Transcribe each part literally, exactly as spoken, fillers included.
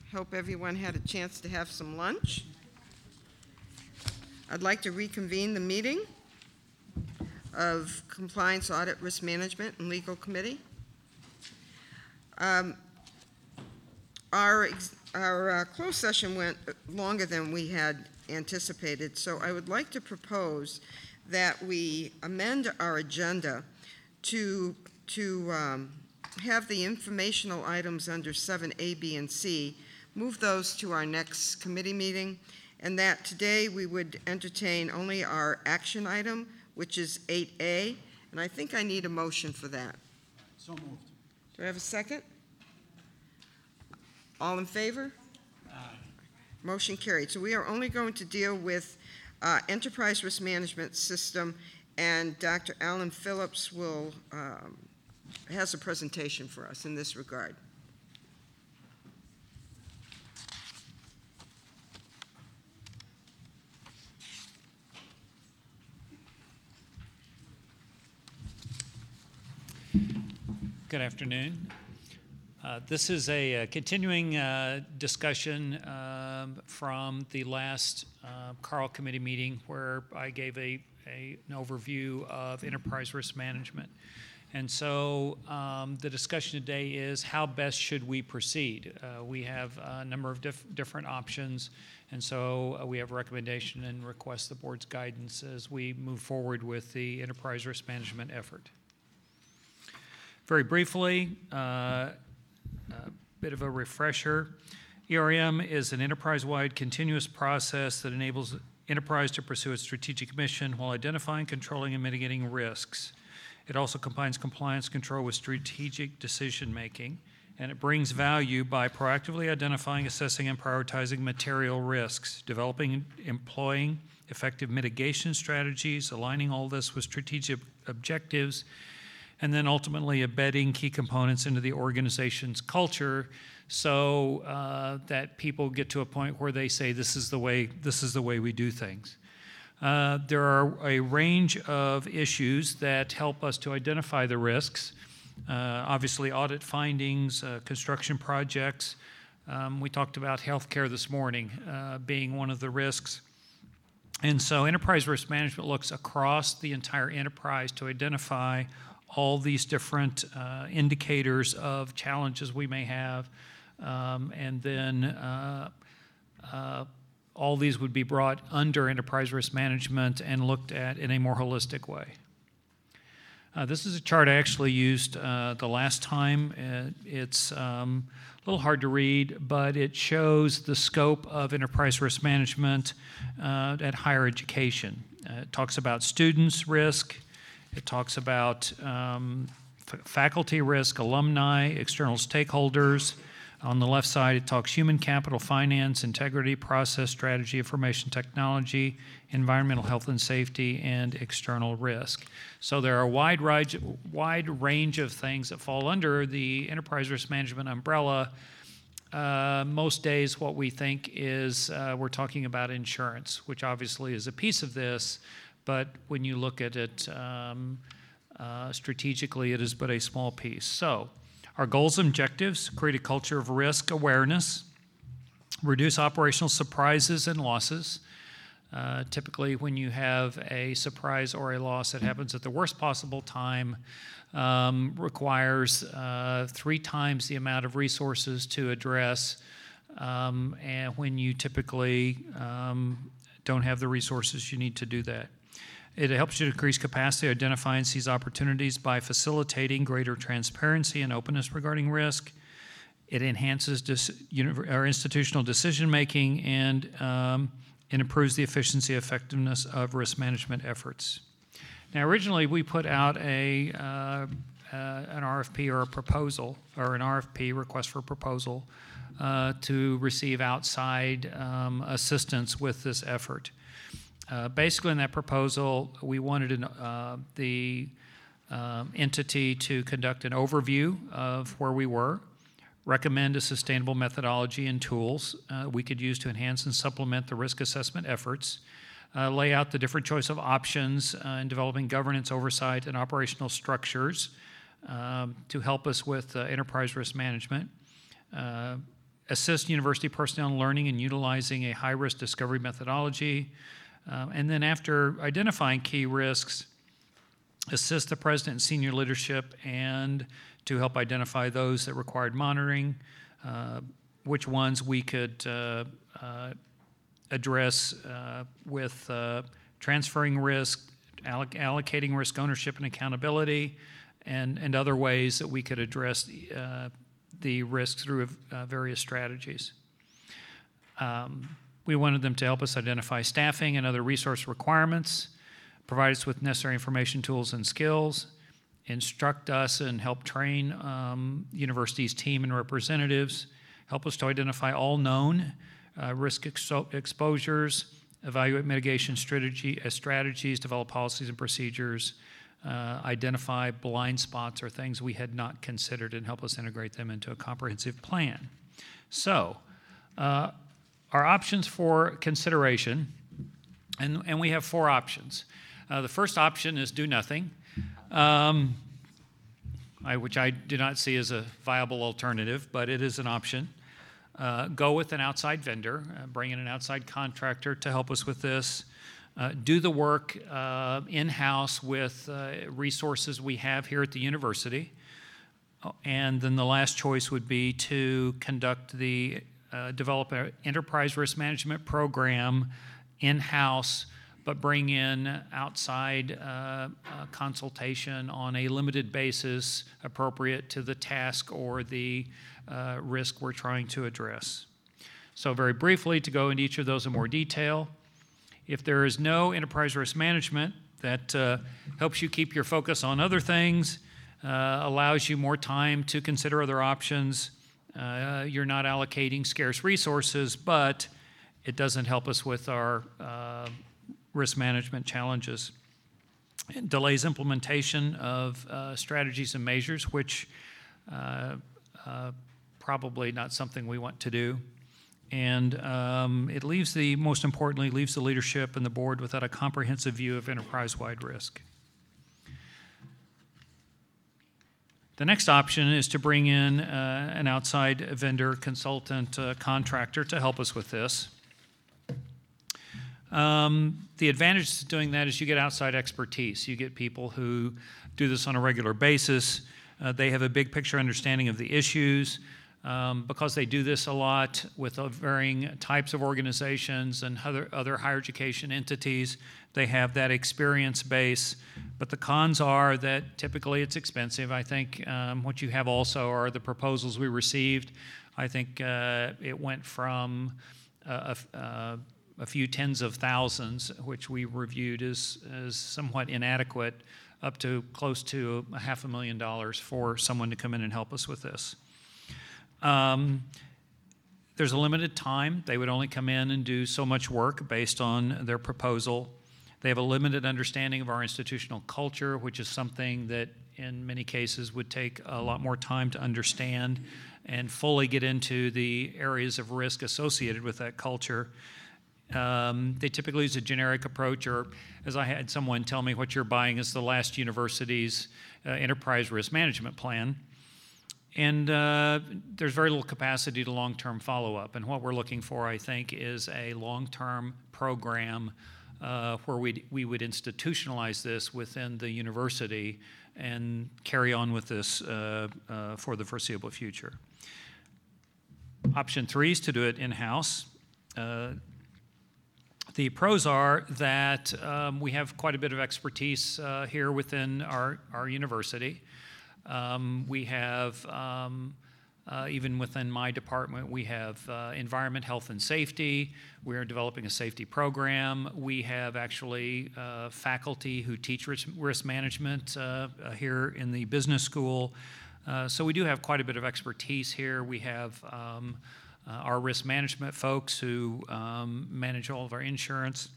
Hope everyone had a chance to have some lunch. I'd like to reconvene the meeting of Compliance, Audit, Risk Management, and Legal Committee. Um, our ex our uh, closed session went longer than we had anticipated, so I would like to propose that we amend our agenda to, to um, have the informational items under seven A, B, and C, move those to our next committee meeting, and that today we would entertain only our action item, which is eight A, and I think I need a motion for that. So moved. Do I have a second? All in favor? Aye. Motion carried. So we are only going to deal with uh, Enterprise Risk Management System, and Doctor Alan Phillips will um, has a presentation for us in this regard. Good afternoon. Uh, this is a, a continuing uh, discussion um, from the last uh, Carl Committee meeting where I gave a, a, an overview of enterprise risk management. And so um, the discussion today is how best should we proceed? Uh, we have a number of diff different options, and so uh, we have a recommendation and request the board's guidance as we move forward with the enterprise risk management effort. Very briefly, uh, a bit of a refresher. E R M is an enterprise-wide continuous process that enables enterprise to pursue its strategic mission while identifying, controlling, and mitigating risks. It also combines compliance control with strategic decision-making, and it brings value by proactively identifying, assessing, and prioritizing material risks, developing and employing effective mitigation strategies, aligning all this with strategic objectives, and then ultimately embedding key components into the organization's culture so uh, that people get to a point where they say, this is the way, this is the way we do things. Uh, there are a range of issues that help us to identify the risks. Uh, obviously, audit findings, uh, construction projects. Um, we talked about healthcare this morning uh, being one of the risks. And so enterprise risk management looks across the entire enterprise to identify all these different uh, indicators of challenges we may have, um, and then uh, uh, all these would be brought under enterprise risk management and looked at in a more holistic way. Uh, this is a chart I actually used uh, the last time. Uh, it's um, a little hard to read, but it shows the scope of enterprise risk management uh, at higher education. Uh, it talks about students' risk. It talks about um, faculty risk, alumni, external stakeholders. On the left side, it talks human capital, finance, integrity, process, strategy, information technology, environmental health and safety, and external risk. So there are a wide, wide range of things that fall under the enterprise risk management umbrella. Uh, most days what we think is uh, we're talking about insurance, which obviously is a piece of this. But when you look at it um, uh, strategically, it is but a small piece. So our goals and objectives: create a culture of risk awareness, reduce operational surprises and losses. Uh, typically, when you have a surprise or a loss that happens at the worst possible time, um, requires uh, three times the amount of resources to address, um, and when you typically um, don't have the resources you need to do that. It helps you to increase capacity, identify and seize opportunities by facilitating greater transparency and openness regarding risk. It enhances dis, our institutional decision-making and um, it improves the efficiency and effectiveness of risk management efforts. Now, originally, we put out a, uh, uh, an R F P or a proposal, or an R F P, request for proposal, uh, to receive outside um, assistance with this effort. Uh, basically, in that proposal, we wanted an, uh, the um, entity to conduct an overview of where we were, recommend a sustainable methodology and tools uh, we could use to enhance and supplement the risk assessment efforts, uh, lay out the different choice of options uh, in developing governance, oversight, and operational structures um, to help us with uh, enterprise risk management, uh, assist university personnel in learning and utilizing a high-risk discovery methodology. Um, and then after identifying key risks, assist the president and senior leadership and to help identify those that required monitoring, uh, which ones we could uh, uh, address uh, with uh, transferring risk, alloc allocating risk ownership and accountability, and, and other ways that we could address uh, the risk through uh, various strategies. Um, we wanted them to help us identify staffing and other resource requirements, provide us with necessary information, tools, and skills, instruct us and help train um, university's team and representatives, help us to identify all known uh, risk expo exposures, evaluate mitigation strategy, uh, strategies, develop policies and procedures, uh, identify blind spots or things we had not considered, and help us integrate them into a comprehensive plan. So, uh, our options for consideration, and, and we have four options. Uh, the first option is do nothing, um, I, which I do not see as a viable alternative, but it is an option. Uh, go with an outside vendor, uh, bring in an outside contractor to help us with this. Uh, do the work uh, in-house with uh, resources we have here at the university. And then the last choice would be to conduct the, uh, develop an enterprise risk management program in-house, but bring in outside uh, uh, consultation on a limited basis appropriate to the task or the uh, risk we're trying to address. So very briefly, to go into each of those in more detail, if there is no enterprise risk management that uh, helps you keep your focus on other things, uh, allows you more time to consider other options, uh, you're not allocating scarce resources, but it doesn't help us with our uh, risk management challenges. It delays implementation of uh, strategies and measures, which uh, uh, probably not something we want to do. And um, it leaves the, most importantly, leaves the leadership and the board without a comprehensive view of enterprise-wide risk. The next option is to bring in uh, an outside vendor, consultant, uh, contractor to help us with this. Um, the advantage to doing that is you get outside expertise. You get people who do this on a regular basis. Uh, they have a big picture understanding of the issues. Um, because they do this a lot with uh, varying types of organizations and other, other higher education entities, they have that experience base. But the cons are that typically it's expensive. I think um, what you have also are the proposals we received. I think uh, it went from a, a, a few tens of thousands, which we reviewed as, as somewhat inadequate, up to close to a half a million dollars for someone to come in and help us with this. Um, there's a limited time. They would only come in and do so much work based on their proposal. They have a limited understanding of our institutional culture, which is something that in many cases would take a lot more time to understand and fully get into the areas of risk associated with that culture. Um, they typically use a generic approach, or as I had someone tell me, what you're buying is the last university's uh, enterprise risk management plan. And uh, there's very little capacity to long-term follow-up. And what we're looking for, I think, is a long-term program uh, where we'd, we would institutionalize this within the university and carry on with this uh, uh, for the foreseeable future. Option three is to do it in-house. Uh, the pros are that um, we have quite a bit of expertise uh, here within our, our university. Um, we have, um, uh, even within my department, we have uh, environment, health, and safety. We are developing a safety program. We have actually uh, faculty who teach risk, risk management uh, uh, here in the business school. Uh, so we do have quite a bit of expertise here. We have um, uh, our risk management folks who um, manage all of our insurance.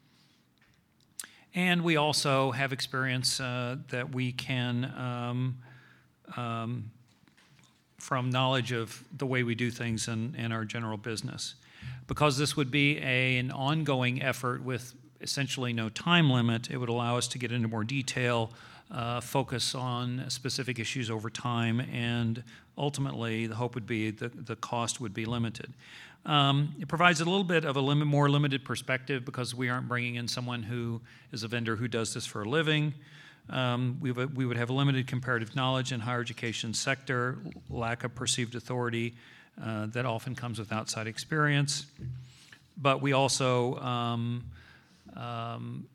And we also have experience uh, that we can um, Um, from knowledge of the way we do things in, in our general business. Because this would be a, an ongoing effort with essentially no time limit. It would allow us to get into more detail, uh, focus on specific issues over time, and ultimately the hope would be that the cost would be limited. Um, it provides a little bit of a limit, more limited perspective because we aren't bringing in someone who is a vendor who does this for a living. Um, we, would, we would have limited comparative knowledge in higher education sector, lack of perceived authority uh, that often comes with outside experience. But we also, um, um,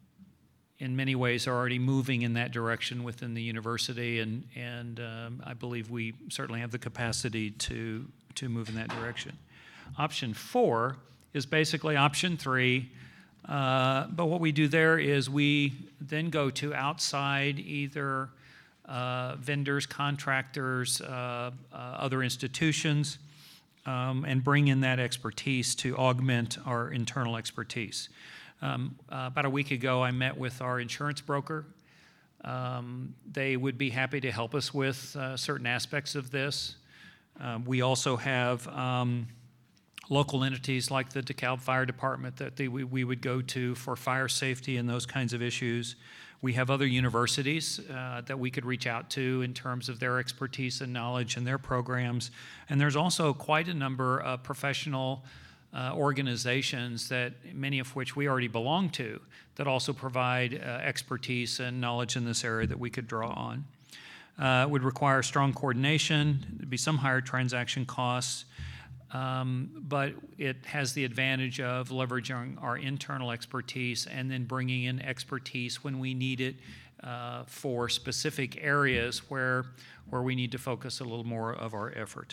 in many ways, are already moving in that direction within the university, and, and um, I believe we certainly have the capacity to, to move in that direction. Option four is basically option three, uh, but what we do there is we then go to outside either uh, vendors, contractors, uh, uh, other institutions, um, and bring in that expertise to augment our internal expertise. Um, uh, about a week ago, I met with our insurance broker. Um, they would be happy to help us with uh, certain aspects of this. Um, we also have um, local entities like the DeKalb Fire Department that they, we, we would go to for fire safety and those kinds of issues. We have other universities uh, that we could reach out to in terms of their expertise and knowledge and their programs. And there's also quite a number of professional uh, organizations, that many of which we already belong to, that also provide uh, expertise and knowledge in this area that we could draw on. Uh, it would require strong coordination. There'd be some higher transaction costs. Um, but it has the advantage of leveraging our internal expertise and then bringing in expertise when we need it uh, for specific areas where, where we need to focus a little more of our effort.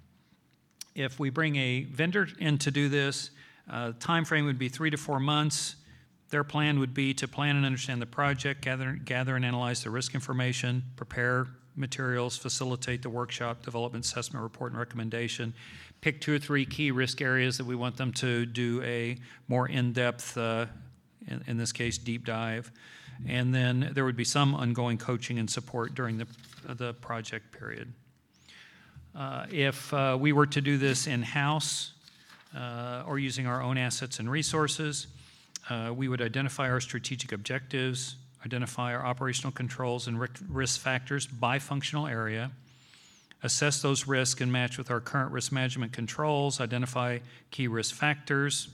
If we bring a vendor in to do this, uh, time frame would be three to four months. Their plan would be to plan and understand the project, gather, gather and analyze the risk information, prepare materials, facilitate the workshop, development assessment report and recommendation, pick two or three key risk areas that we want them to do a more in-depth, uh, in, in this case, deep dive. And then there would be some ongoing coaching and support during the, the project period. Uh, if uh, we were to do this in-house uh, or using our own assets and resources, uh, we would identify our strategic objectives, identify our operational controls and risk factors by functional area, assess those risks and match with our current risk management controls, identify key risk factors,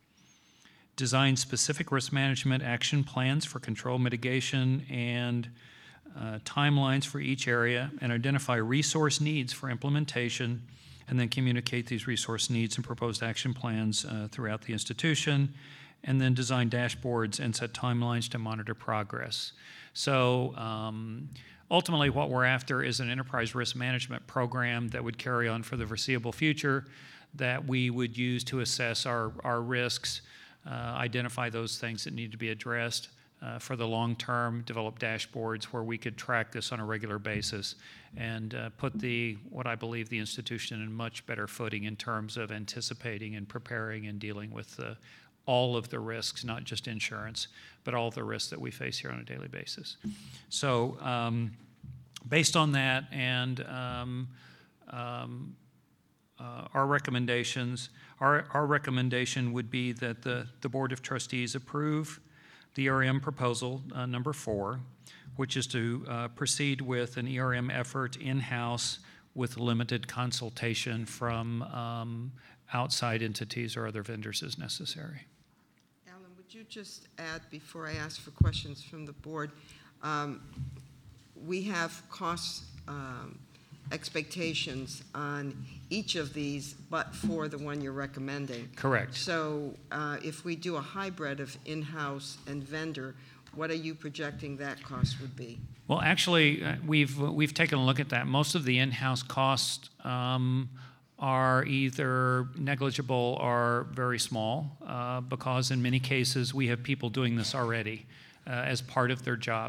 design specific risk management action plans for control mitigation and uh, timelines for each area, and identify resource needs for implementation, and then communicate these resource needs and proposed action plans uh, throughout the institution, and then design dashboards and set timelines to monitor progress. So um, ultimately what we're after is an enterprise risk management program that would carry on for the foreseeable future, that we would use to assess our, our risks, uh, identify those things that need to be addressed uh, for the long term, develop dashboards where we could track this on a regular basis, and uh, put the, what I believe the institution in much better footing in terms of anticipating and preparing and dealing with the all of the risks, not just insurance, but all of the risks that we face here on a daily basis. So um, based on that and um, um, uh, our recommendations, our, our recommendation would be that the, the Board of Trustees approve the E R M proposal uh, number four, which is to uh, proceed with an E R M effort in-house with limited consultation from um, outside entities or other vendors as necessary. Would you just add, before I ask for questions from the board, um, we have cost um, expectations on each of these, but for the one you're recommending. Correct. So uh, if we do a hybrid of in-house and vendor, what are you projecting that cost would be? Well, actually, uh, we've we've taken a look at that. Most of the in-house costs um, are either negligible or very small, uh, because in many cases we have people doing this already uh, as part of their job.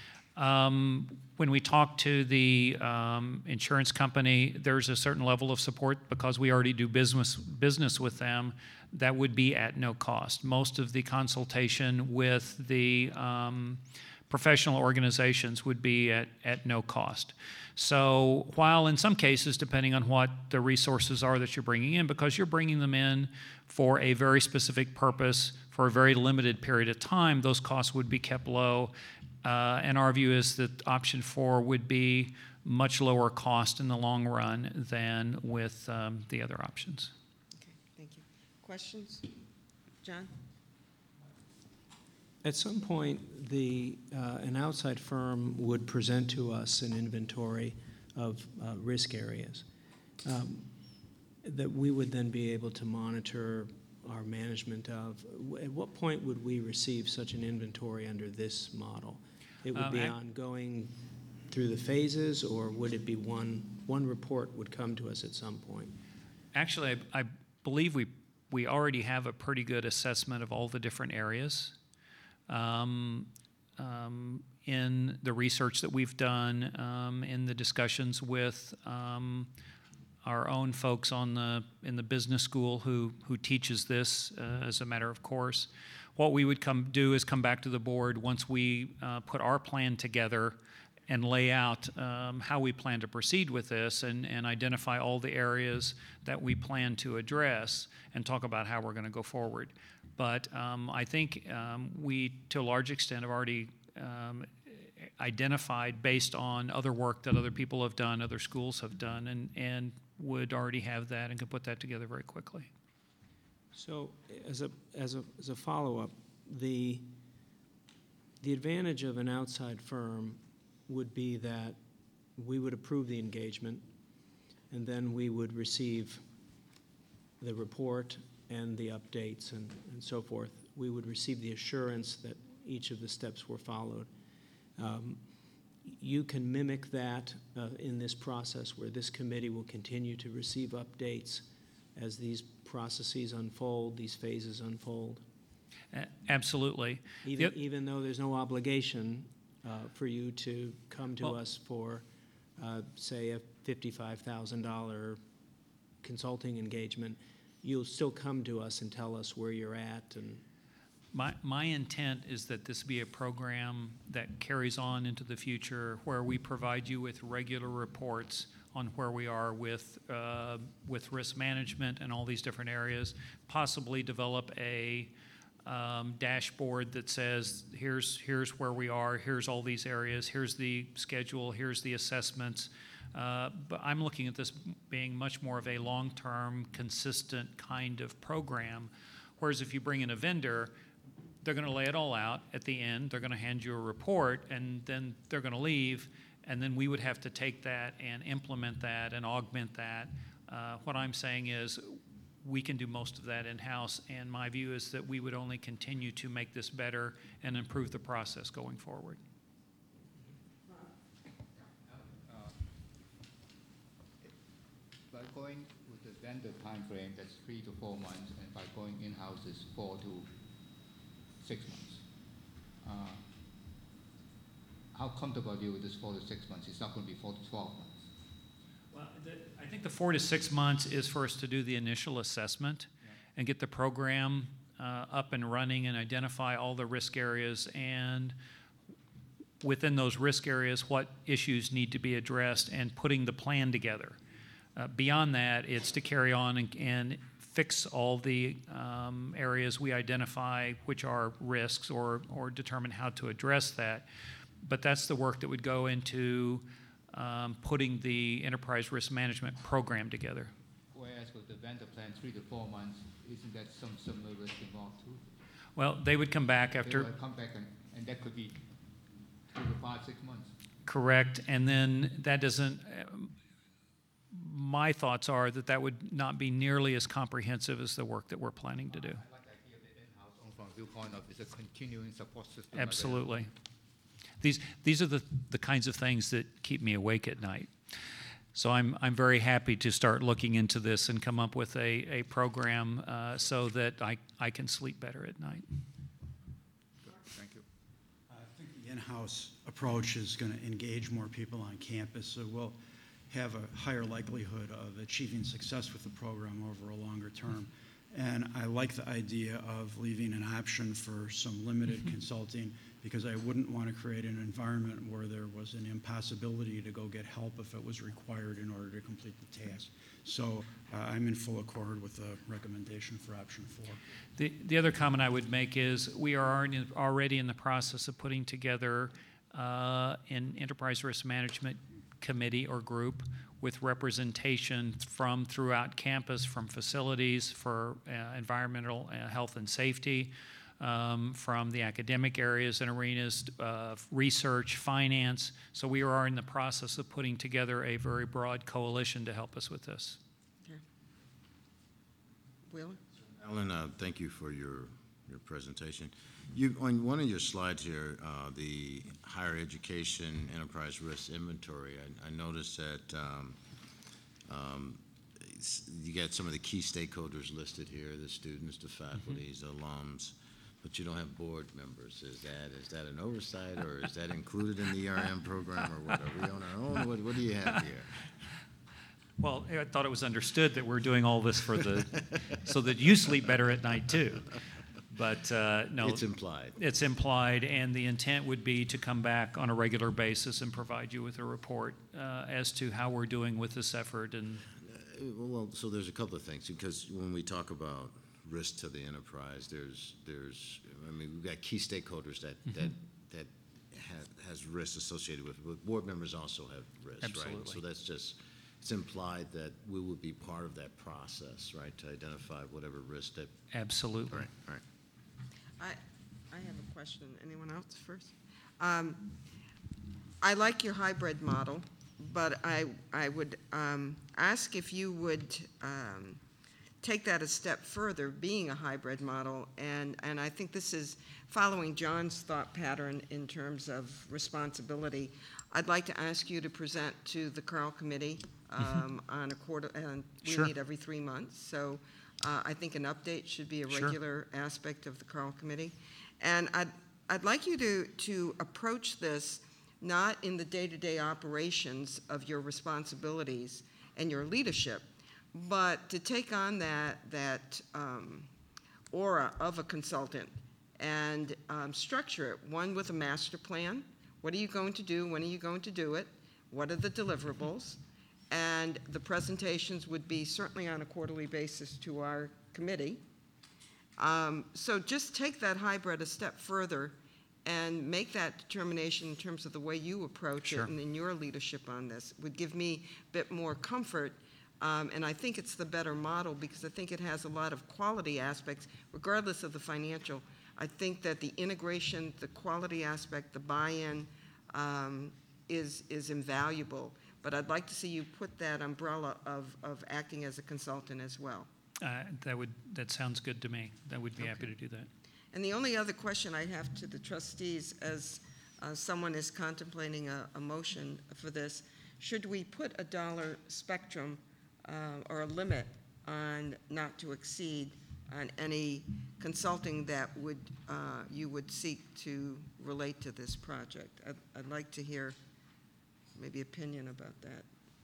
Um, when we talk to the um, insurance company, there's a certain level of support because we already do business business with them that would be at no cost. Most of the consultation with the um, professional organizations would be at, at no cost. So while in some cases, depending on what the resources are that you're bringing in, because you're bringing them in for a very specific purpose, for a very limited period of time, those costs would be kept low. Uh, and our view is that option four would be much lower cost in the long run than with um, the other options. Okay, thank you. Questions? John? At some point, the, uh, an outside firm would present to us an inventory of uh, risk areas um, that we would then be able to monitor our management of. At what point would we receive such an inventory under this model? It would Um, be I- ongoing through the phases, or would it be one, one report would come to us at some point? Actually, I, I believe we, we already have a pretty good assessment of all the different areas. Um, um, in the research that we've done, um, in the discussions with um, our own folks on the in the business school who who teaches this uh, as a matter of course, what we would come do is come back to the board once we uh, put our plan together and lay out um, how we plan to proceed with this and, and identify all the areas that we plan to address and talk about how we're going to go forward. But um, I think um, we, to a large extent, have already um, identified based on other work that other people have done, other schools have done, and, and would already have that and could put that together very quickly. So as a, as a, as a follow-up, the, the advantage of an outside firm would be that we would approve the engagement, and then we would receive the report and the updates and, and so forth. We would receive the assurance that each of the steps were followed. Um, you can mimic that uh, in this process where this committee will continue to receive updates as these processes unfold, these phases unfold. A- absolutely. Even, Yep. even though there's no obligation uh, for you to come to Well- us for, uh, say, a fifty-five thousand dollars consulting engagement, you'll still come to us and tell us where you're at. And My, my intent is that this be a program that carries on into the future where we provide you with regular reports on where we are with, uh, with risk management and all these different areas, possibly develop a um, dashboard that says, here's, here's where we are, here's all these areas, here's the schedule, here's the assessments. Uh, but I'm looking at this being much more of a long-term, consistent kind of program, whereas if you bring in a vendor, they're going to lay it all out at the end. They're going to hand you a report, and then they're going to leave, and then we would have to take that and implement that and augment that. Uh, what I'm saying is we can do most of that in-house, and my view is that we would only continue to make this better and improve the process going forward. By going with the vendor time frame, that's three to four months, and by going in-house is four to six months. Uh, how comfortable are you with this four to six months? It's not going to be four to twelve months. Well, the, I think the four to six months is for us to do the initial assessment Yeah. and get the program uh, up and running and identify all the risk areas, and within those risk areas, what issues need to be addressed, and putting the plan together. Uh, beyond that, it's to carry on and, and fix all the um, areas we identify which are risks, or, or determine how to address that. But that's the work that would go into um, putting the enterprise risk management program together. Whereas with the vendor plan, three to four months, isn't that some similar risk involved too? Well, they would come back They after, will come back, and, and that could be three to five, six months. correct, and then that doesn't, um, my thoughts are that that would not be nearly as comprehensive as the work that we're planning to do. I like the idea of the in-house on from viewpoint of it's a continuing support system. available. Absolutely. These, these are the, the kinds of things that keep me awake at night. So I'm, I'm very happy to start looking into this and come up with a, a program uh, so that I, I can sleep better at night. Good. Thank you. I think the in-house approach is going to engage more people on campus, so we'll have a higher likelihood of achieving success with the program over a longer term. And I like the idea of leaving an option for some limited consulting, because I wouldn't want to create an environment where there was an impossibility to go get help if it was required in order to complete the task. So uh, I'm in full accord with the recommendation for option four. The, the other comment I would make is we are in- already in the process of putting together uh, an enterprise risk management committee or group with representation from throughout campus, from facilities for uh, environmental uh, health and safety, um, from the academic areas and arenas, uh, research, finance. So we are in the process of putting together a very broad coalition to help us with this. Okay. Wheeler? Alan, uh, thank you for your, your presentation. You, on one of your slides here, uh, the higher education enterprise risk inventory, I, I noticed that um, um, it's- you got some of the key stakeholders listed here, the students, the faculties, the alums, but you don't have board members. Is that, is that an oversight, or is that included in the E R M program, or what? Are we on our own? What, what do you have here? Well, I thought it was understood that we're doing all this for the, so that you sleep better at night too. But uh, no. It's implied. It's implied, and the intent would be to come back on a regular basis and provide you with a report uh, as to how we're doing with this effort. And Uh, Well, so there's a couple of things, because when we talk about risk to the enterprise, there's, there's, I mean, we've got key stakeholders that, that, that have, has risk associated with it, but board members also have risk, right? Absolutely. So that's just, it's implied that we would be part of that process, right, to identify whatever risk that, absolutely. right, right. I, I have a question. Anyone else first? Um, I like your hybrid model, but I, I would um, ask if you would um, take that a step further, being a hybrid model, and, and I think this is following John's thought pattern in terms of responsibility. I'd like to ask you to present to the Carl Committee um, on a quarter, and we Sure. meet every three months, so uh, I think an update should be a Sure. regular aspect of the Carl Committee. And I'd, I'd like you to, to approach this not in the day-to-day operations of your responsibilities and your leadership, but to take on that, that um, aura of a consultant and um, structure it, one with a master plan. What are you going to do? When are you going to do it? What are the deliverables? And the presentations would be certainly on a quarterly basis to our committee. Um, so just take that hybrid a step further and make that determination in terms of the way you approach Sure. it and in your leadership on this would give me a bit more comfort. Um, and I think it's the better model because I think it has a lot of quality aspects, regardless of the financial. I think that the integration, the quality aspect, the buy-in um, is, is invaluable. But I'd like to see you put that umbrella of, of acting as a consultant as well. Uh, that would that sounds good to me. I would be happy to do that. And the only other question I have to the trustees, as uh, someone is contemplating a, a motion for this, should we put a dollar spectrum uh, or a limit on not to exceed on any consulting that would uh, you would seek to relate to this project? I'd, I'd like to hear maybe opinion about that.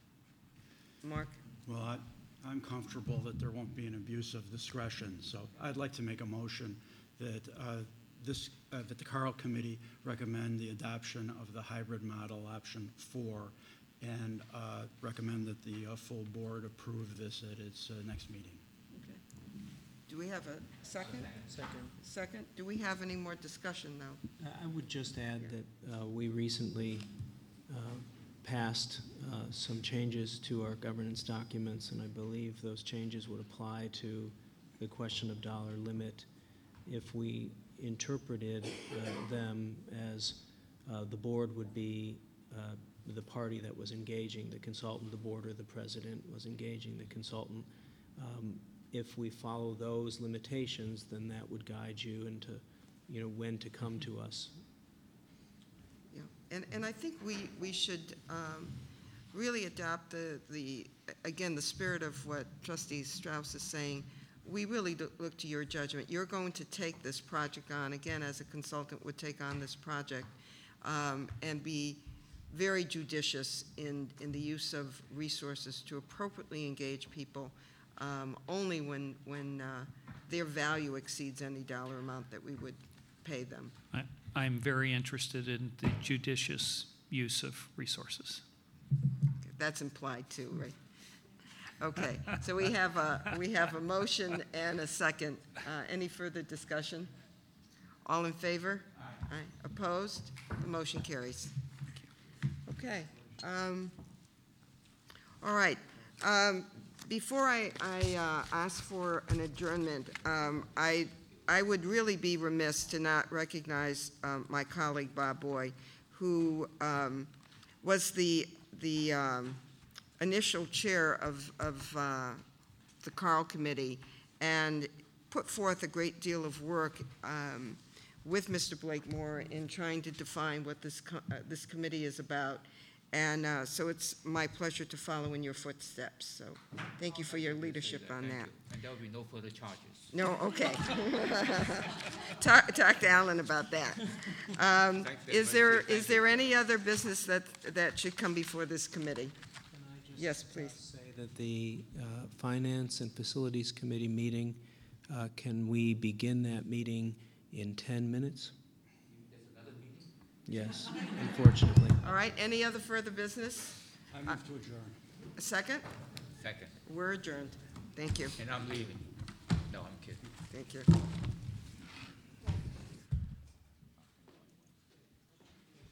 Mark? Well, I, I'm comfortable that there won't be an abuse of discretion, so I'd like to make a motion that uh, this, uh, that the Carl Committee recommend the adoption of the hybrid model option four, and uh, recommend that the uh, full board approve this at its uh, next meeting. Okay. Do we have a second? Second. Second? Do we have any more discussion, though? I would just add that uh, we recently uh, passed uh, some changes to our governance documents, and I believe those changes would apply to the question of dollar limit if we interpreted uh, them as uh, the board would be uh, the party that was engaging the consultant, the board or the president was engaging the consultant. Um, if we follow those limitations, then that would guide you into, you know, when to come to us. Yeah, and, and I think we, we should um, really adopt the, the, again, the spirit of what Trustee Strauss is saying. We really do look to your judgment. You're going to take this project on, again, as a consultant would take on this project, um, and be very judicious in, in the use of resources to appropriately engage people. um, only when, when uh, their value exceeds any dollar amount that we would pay them. I, I'm very interested in the judicious use of resources. That's implied too, right? Okay, so we have a, we have a motion and a second. Uh, Any further discussion? All in favor? Aye. Opposed? The motion carries. Okay. um, All right. Um, Before I, I uh, ask for an adjournment, um, I, I would really be remiss to not recognize um, my colleague Bob Boy, who um, was the, the um, initial chair of, of uh, the Carl Committee and put forth a great deal of work um, with Mister Blakemore in trying to define what this, co- uh, this committee is about. And uh, so it's my pleasure to follow in your footsteps. So thank you for your leadership on that. And there will be no further charges. No, okay. Talk, talk to Alan about that. Um, Is there, is there any other business that, that should come before this committee? Yes, please. Say that the uh, Finance and Facilities Committee meeting, uh, can we begin that meeting in ten minutes? Yes, unfortunately. All right, any other further business? I move to adjourn. A second? Second, We're adjourned. Thank you, and I'm leaving. No, I'm kidding. thank you.